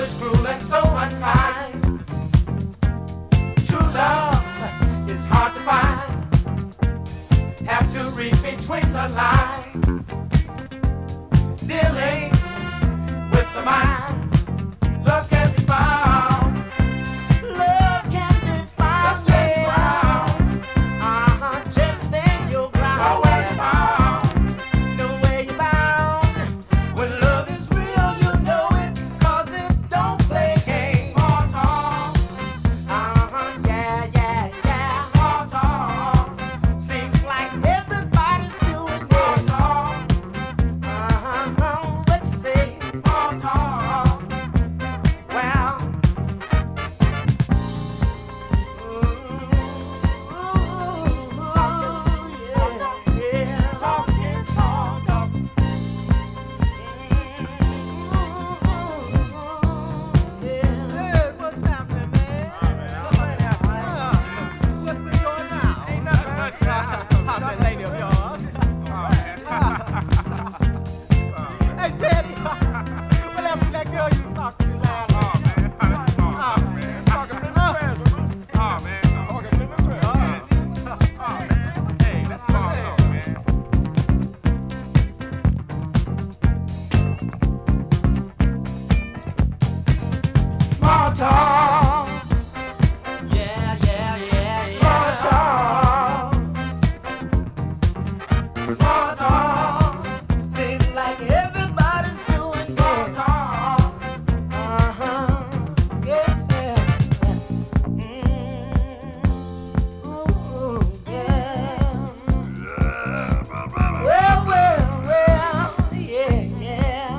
is cruel and so unkind. True love is hard to find. Have to read between the lines. Dealing with the mind. Love can be found. Love can be found. Just stand your ground. Nowhere you're bound. Nowhere you're bound. When love is real, you know it, 'cause it don't play games. Small talk. Yeah. Small talk. Seems like everybody's doing small talk. What you say? Small talk. Well. Hey, Teddy, what happened to that girl you was talking to last night? Small talk. Yeah. Small talk. Small talk. Seems like everybody's doing small talk. Yeah. Ooh, yeah. Well, yeah.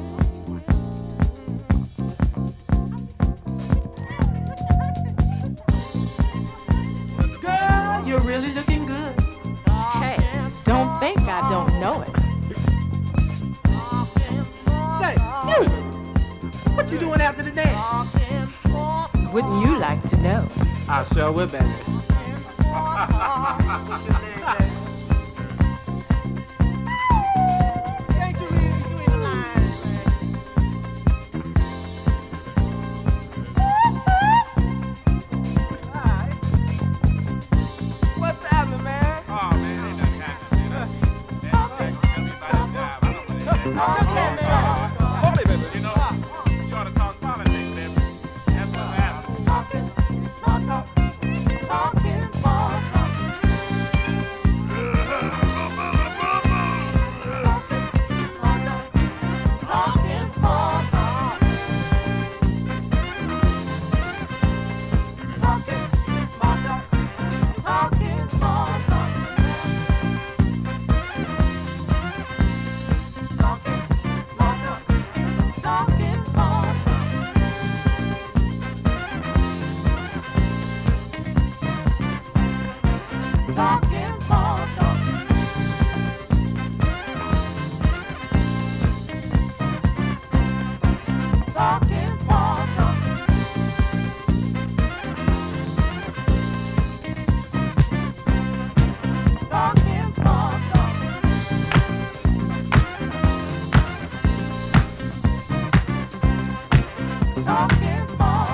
Girl, you're really looking good. Hey, don't think I don't know it. Say, you, what you doing after the dance? Wouldn't you like to know? I sure will, baby. Ain't you reading between the lines, man? Alright. What's happening, man? Talking small.